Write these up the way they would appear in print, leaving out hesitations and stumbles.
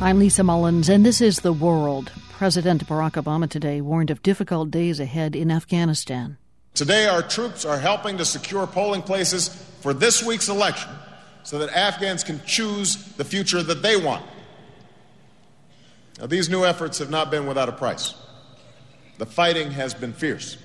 I'm Lisa Mullins, and this is The World. President Barack Obama today warned of difficult days ahead in Afghanistan. Today, our troops are helping to secure polling places for this week's election so that Afghans can choose the future that they want. Now, these new efforts have not been without a price. The fighting has been fierce.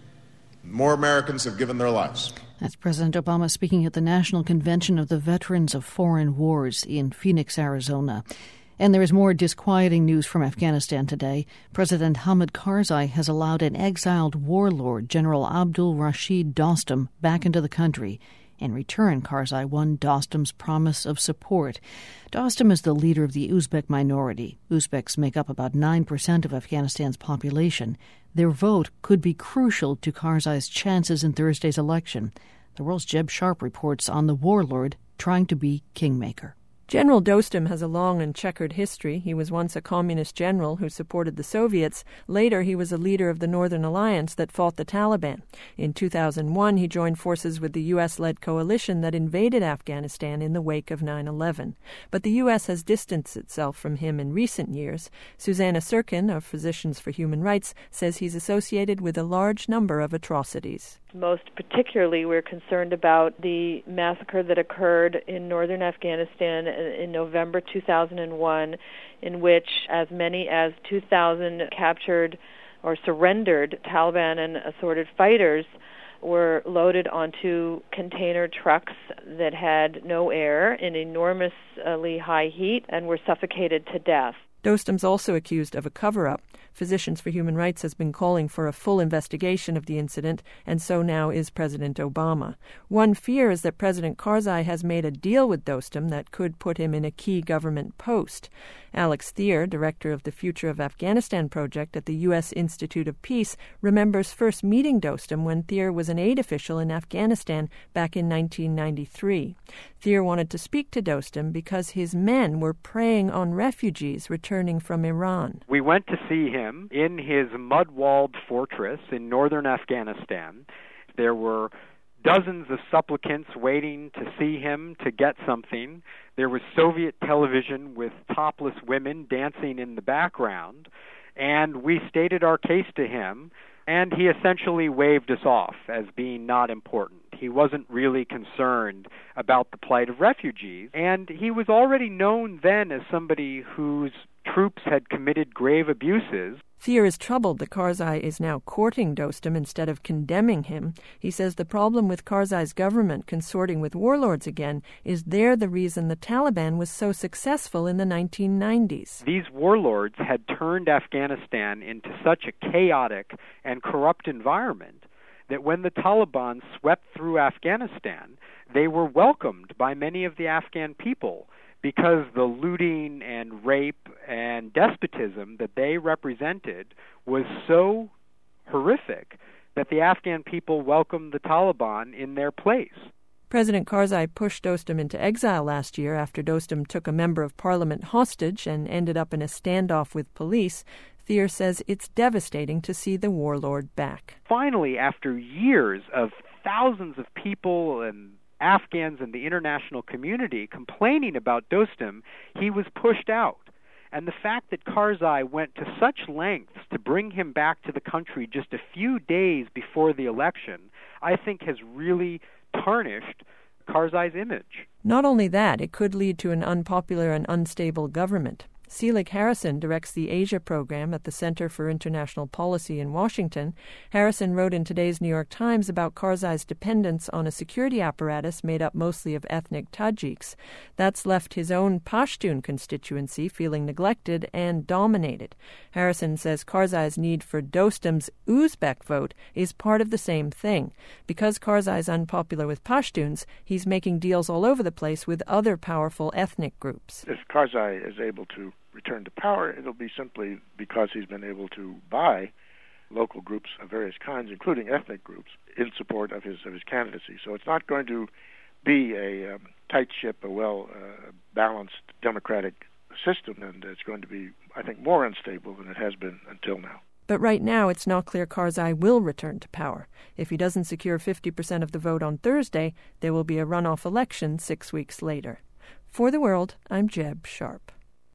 More Americans have given their lives. That's President Obama speaking at the National Convention of the Veterans of Foreign Wars in Phoenix, Arizona. And there is more disquieting news from Afghanistan today. President Hamid Karzai has allowed an exiled warlord, General Abdul Rashid Dostum, back into the country. In return, Karzai won Dostum's promise of support. Dostum is the leader of the Uzbek minority. Uzbeks make up about 9% of Afghanistan's population. Their vote could be crucial to Karzai's chances in Thursday's election. The World's Jeb Sharp reports on the warlord trying to be kingmaker. General Dostum has a long and checkered history. He was once a communist general who supported the Soviets. Later, he was a leader of the Northern Alliance that fought the Taliban. In 2001, he joined forces with the U.S.-led coalition that invaded Afghanistan in the wake of 9/11. But the U.S. has distanced itself from him in recent years. Susanna Sirkin of Physicians for Human Rights says he's associated with a large number of atrocities. Most particularly, we're concerned about the massacre that occurred in northern Afghanistan in November 2001, in which as many as 2,000 captured or surrendered Taliban and assorted fighters were loaded onto container trucks that had no air in enormously high heat and were suffocated to death. Dostum's also accused of a cover-up. Physicians for Human Rights has been calling for a full investigation of the incident, and so now is President Obama. One fear is that President Karzai has made a deal with Dostum that could put him in a key government post. Alex Thier, director of the Future of Afghanistan project at the U.S. Institute of Peace, remembers first meeting Dostum when Thier was an aid official in Afghanistan back in 1993. Thier wanted to speak to Dostum because his men were preying on refugees returning from Iran. We went to see him in his mud-walled fortress in northern Afghanistan. There were dozens of supplicants waiting to see him to get something. There was Soviet television with topless women dancing in the background, and we stated our case to him, and he essentially waved us off as being not important. He wasn't really concerned about the plight of refugees, and he was already known then as somebody whose troops had committed grave abuses. Thier is troubled that Karzai is now courting Dostum instead of condemning him. He says the problem with Karzai's government consorting with warlords again is they're the reason the Taliban was so successful in the 1990s. These warlords had turned Afghanistan into such a chaotic and corrupt environment that when the Taliban swept through Afghanistan, they were welcomed by many of the Afghan people, because the looting and rape and despotism that they represented was so horrific that the Afghan people welcomed the Taliban in their place. President Karzai pushed Dostum into exile last year after Dostum took a member of parliament hostage and ended up in a standoff with police. Thier says it's devastating to see the warlord back. Finally, after years of thousands of people and Afghans and the international community complaining about Dostum, he was pushed out. And the fact that Karzai went to such lengths to bring him back to the country just a few days before the election, I think has really tarnished Karzai's image. Not only that, it could lead to an unpopular and unstable government. Selig Harrison directs the Asia program at the Center for International Policy in Washington. Harrison wrote in today's New York Times about Karzai's dependence on a security apparatus made up mostly of ethnic Tajiks. That's left his own Pashtun constituency feeling neglected and dominated. Harrison says Karzai's need for Dostum's Uzbek vote is part of the same thing. Because Karzai's unpopular with Pashtuns, he's making deals all over the place with other powerful ethnic groups. If Karzai is able to return to power, it'll be simply because he's been able to buy local groups of various kinds, including ethnic groups, in support of his candidacy. So it's not going to be a tight ship, a well-balanced democratic system, and it's going to be, I think, more unstable than it has been until now. But right now, it's not clear Karzai will return to power. If he doesn't secure 50% of the vote on Thursday, there will be a runoff election 6 weeks later. For The World, I'm Jeb Sharp.